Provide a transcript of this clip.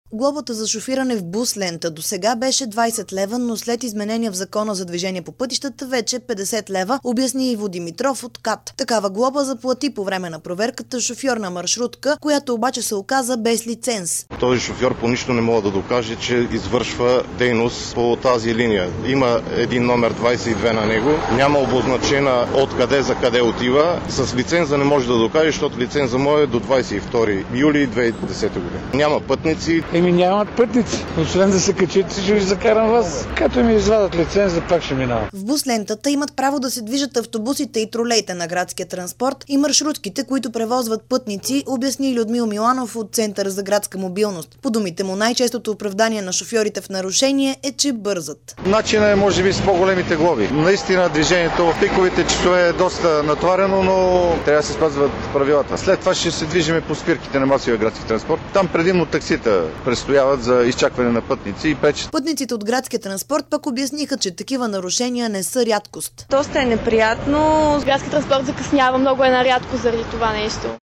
Глобата за шофиране в бус лента досега беше 20 лева, но след изменения в Закона за движение по пътищата вече 50 лева, обясни Иво Димитров от КАТ. Такава глоба заплати по време на проверката шофьор на маршрутка, която обаче се оказа без лиценз. Този шофьор по нищо не мога да докаже, че извършва дейност по тази линия. Има един номер 22 на него, няма обозначена откъде за къде отива. С лиценза не може да докаже, защото лиценза му е до 22 юли 2010 година. Няма пътници. Нямат пътници. Освен да се качите, ще ви закарам вас. Като ми извадат лиценза, пак ще минава. В бус лентата имат право да се движат автобусите и тролейте на градския транспорт и маршрутките, които превозват пътници, обясни Людмил Миланов от Центъра за градска мобилност. По думите му, най-честото оправдание на шофьорите в нарушение е, че бързат. Начинът е може би с по-големите глоби. Наистина движението в пиковите часове е доста натоварено, но трябва да се спазват правилата. След това ще се движиме по спирките на масовия градски транспорт. Там предимно таксита престояват за изчакване на пътници и пречат. Пътниците от градския транспорт пък обясниха, че такива нарушения не са рядкост. Доста е неприятно. Градски транспорт закъснява, много е нарядко заради това нещо.